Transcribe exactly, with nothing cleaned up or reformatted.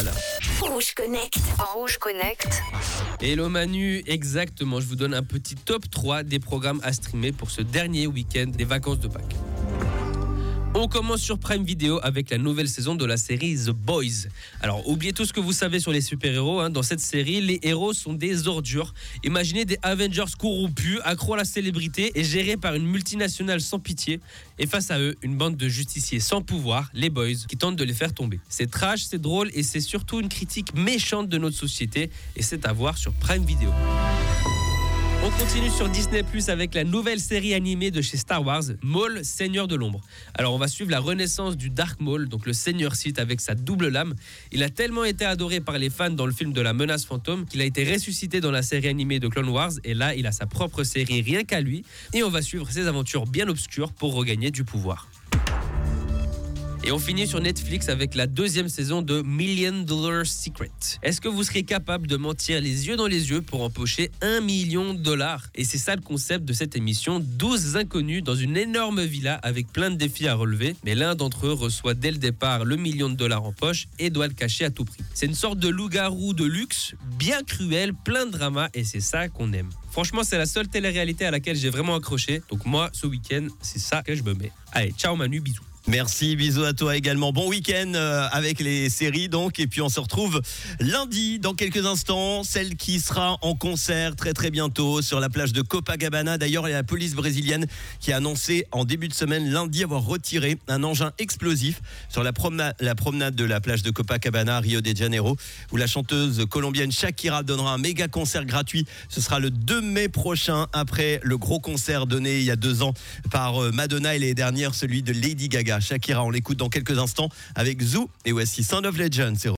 Canal. Rouge Connect. En Rouge Connect. Hello Manu, exactement, je vous donne un petit top trois des programmes à streamer pour ce dernier week-end des vacances de Pâques. On commence sur Prime Video avec la nouvelle saison de la série The Boys. Alors, oubliez tout ce que vous savez sur les super-héros. Hein. Dans cette série, les héros sont des ordures. Imaginez des Avengers corrompus, accros à la célébrité et gérés par une multinationale sans pitié. Et face à eux, une bande de justiciers sans pouvoir, les Boys, qui tentent de les faire tomber. C'est trash, c'est drôle et c'est surtout une critique méchante de notre société. Et c'est à voir sur Prime Video. On continue sur Disney plus, avec la nouvelle série animée de chez Star Wars, Maul, Seigneur de l'ombre. Alors on va suivre la renaissance du Dark Maul, donc le Seigneur Sith avec sa double lame. Il a tellement été adoré par les fans dans le film de la menace fantôme qu'il a été ressuscité dans la série animée de Clone Wars, et là il a sa propre série rien qu'à lui, et on va suivre ses aventures bien obscures pour regagner du pouvoir. Et on finit sur Netflix avec la deuxième saison de Million Dollar Secret. Est-ce que vous serez capable de mentir les yeux dans les yeux pour empocher un million de dollars? Et c'est ça le concept de cette émission, douze inconnus dans une énorme villa avec plein de défis à relever. Mais l'un d'entre eux reçoit dès le départ le million de dollars en poche et doit le cacher à tout prix. C'est une sorte de loup-garou de luxe, bien cruel, plein de drama, et c'est ça qu'on aime. Franchement, c'est la seule télé-réalité à laquelle j'ai vraiment accroché. Donc moi, ce week-end, c'est ça que je me mets. Allez, ciao Manu, bisous. Merci, bisous à toi également. Bon week-end euh, avec les séries donc, et puis on se retrouve lundi dans quelques instants, celle qui sera en concert très très bientôt sur la plage de Copacabana. D'ailleurs, il y a la police brésilienne qui a annoncé en début de semaine lundi avoir retiré un engin explosif sur la promenade, la promenade de la plage de Copacabana à Rio de Janeiro, où la chanteuse colombienne Shakira donnera un méga concert gratuit. Ce sera le deux mai prochain, après le gros concert donné il y a deux ans par Madonna et les dernières, celui de Lady Gaga. Shakira, on l'écoute dans quelques instants avec Zoo et voici Sound of Legend.